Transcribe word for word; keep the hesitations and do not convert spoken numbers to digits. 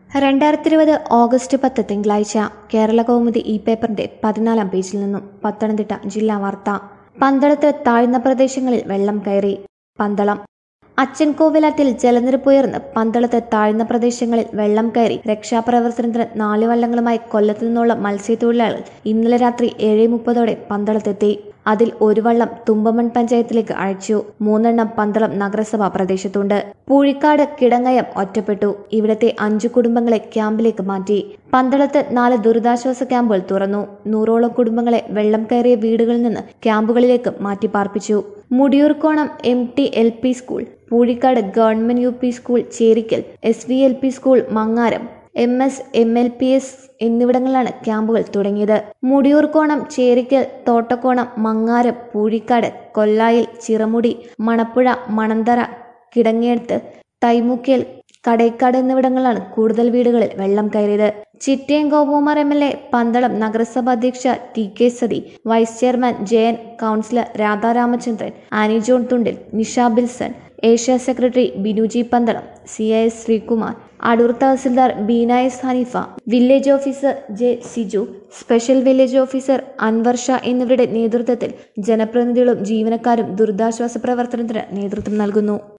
രണ്ടായിരത്തി ഇരുപത് ഓഗസ്റ്റ് പത്ത് തിങ്കളാഴ്ച കേരള കൗമുദി ഈ പേപ്പറിന്റെ പതിനാലാം പേജിൽ നിന്നും പത്തനംതിട്ട ജില്ലാ വാർത്ത. പന്തളത്ത് താഴ്ന്ന പ്രദേശങ്ങളിൽ വെള്ളം കയറി. പന്തളം അച്ചൻകോവിലാറ്റിൽ ജലനിരപ്പുയർന്ന് പന്തളത്ത് താഴ്ന്ന പ്രദേശങ്ങളിൽ വെള്ളം കയറി. രക്ഷാപ്രവർത്തനത്തിന് നാല് വള്ളങ്ങളുമായി കൊല്ലത്തു നിന്നുള്ള മത്സ്യത്തൊഴിലാളികൾ ഇന്നലെ രാത്രി ഏഴ് മുപ്പതോടെ പന്തളത്തെത്തി. അതിൽ ഒരു വള്ളം തുമ്പമൺ പഞ്ചായത്തിലേക്ക് അയച്ചു. മൂന്നെണ്ണം പന്തളം നഗരസഭാ പ്രദേശത്തുണ്ട്. പൂഴിക്കാട് കിടങ്ങയം ഒറ്റപ്പെട്ടു. ഇവിടത്തെ അഞ്ചു കുടുംബങ്ങളെ ക്യാമ്പിലേക്ക് മാറ്റി. പന്തളത്ത് നാല് ദുരിതാശ്വാസ ക്യാമ്പുകൾ തുറന്നു. നൂറോളം കുടുംബങ്ങളെ വെള്ളം കയറിയ വീടുകളിൽ നിന്ന് ക്യാമ്പുകളിലേക്ക് മാറ്റിപ്പാർപ്പിച്ചു. Mudiyoorkonam M T L P school, Poozhikkad government U P school Cherikkal, S V L P school Mangaram, M S M L P S എന്നിവിടങ്ങളിലാണ് ക്യാമ്പുകൾ തുടങ്ങിയത്. മുടിയൂർക്കോണം, ചേരിക്കൽ, തോട്ടക്കോണം, മങ്ങാരം, പൂഴിക്കാട്, കൊല്ലായിൽ, ചിറമുടി, മണപ്പുഴ, മണന്തറ, കിടങ്ങേടത്ത്, തൈമുക്കേൽ, കടേക്കാട് എന്നിവിടങ്ങളിലാണ് കൂടുതൽ വീടുകളിൽ വെള്ളം കയറിയത്. Chittayam Gopakumar M L A, Pandalam നഗരസഭാ അധ്യക്ഷ T K Sathi, vice chairman Jayan, councillor Radharamachandran, Annie John Thundil, Nisha Bilson, ഏഷ്യ secretary Binuji Pandalam, C I S Sreekumar, Adoor തഹസിൽദാർ Beena S Haneefa, village officer J Siju, special village officer Anvar Sha എന്നിവരുടെ നേതൃത്വത്തിൽ ജനപ്രതിനിധികളും ജീവനക്കാരും ദുരിതാശ്വാസ പ്രവർത്തനത്തിന് നേതൃത്വം നൽകുന്നു.